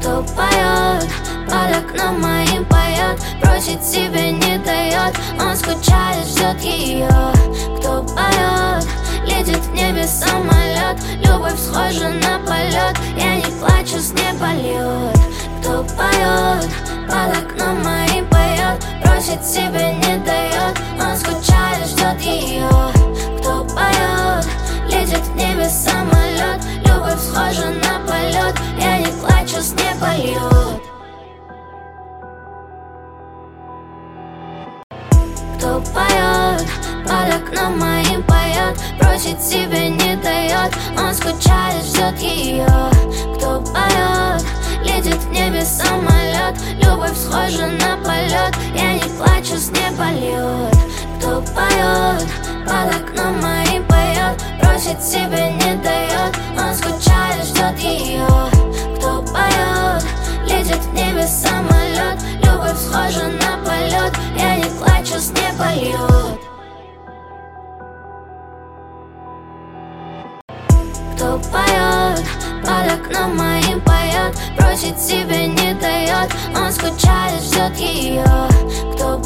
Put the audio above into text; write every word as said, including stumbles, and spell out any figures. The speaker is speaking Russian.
Кто поет, под окном моим поет, просит себе не дает, он скучает, ждет ее. Кто поет, летит в небе самолет, любовь схожа на полет, я не плачу, с неба льет. Кто поет, под окном моим поет, просит себе не дает, он скучает, ждет ее. Кто поет, летит в небе самолет, любовь схожа на полет, я не плачу, с неба льет. Кто поет, под окном моим поет, просит себе не дает, он скучает, ждет ее. Кто поет, летит в небе самолет, любовь схожа на полет, я не плачу, с неба льет. Кто поет, под окном моим поет, просит себе не дает, он скучает, ждет ее. Кто поет, летит в небе самолет, любовь схожа на полет, я не плачу, с неба льет. Кто поет, под окном моим поет, просит себе не дает, он скучает, ждет ее. Кто